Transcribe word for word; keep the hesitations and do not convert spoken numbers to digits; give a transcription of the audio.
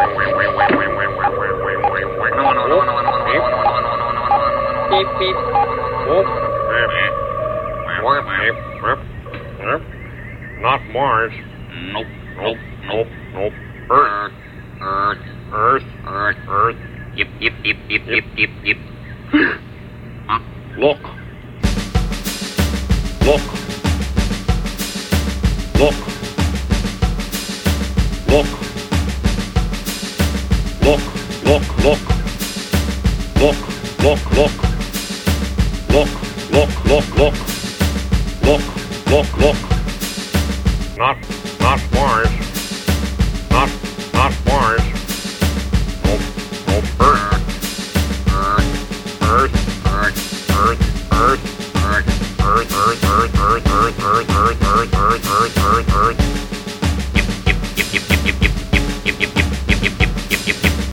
Beep, beep. Not Mars. Nope. Nope, nope, nope. Earth. Earth. Earth. Earth. Earth. Yip, yip, yip, yip, yip, yip, yip. Huh? Look. Look. Look. Look. Look. Look. Look. Look. Look. Look. Look. Look. Look. Look. Look. Look. Look. Not. Not Mars. Not. Not Mars. Nope. Nope. Earth. Earth. Earth. Earth. Earth. Earth. Earth. Earth. Earth. Earth. Earth. Earth. Earth. Earth. Earth. Earth. Earth. Earth. Earth.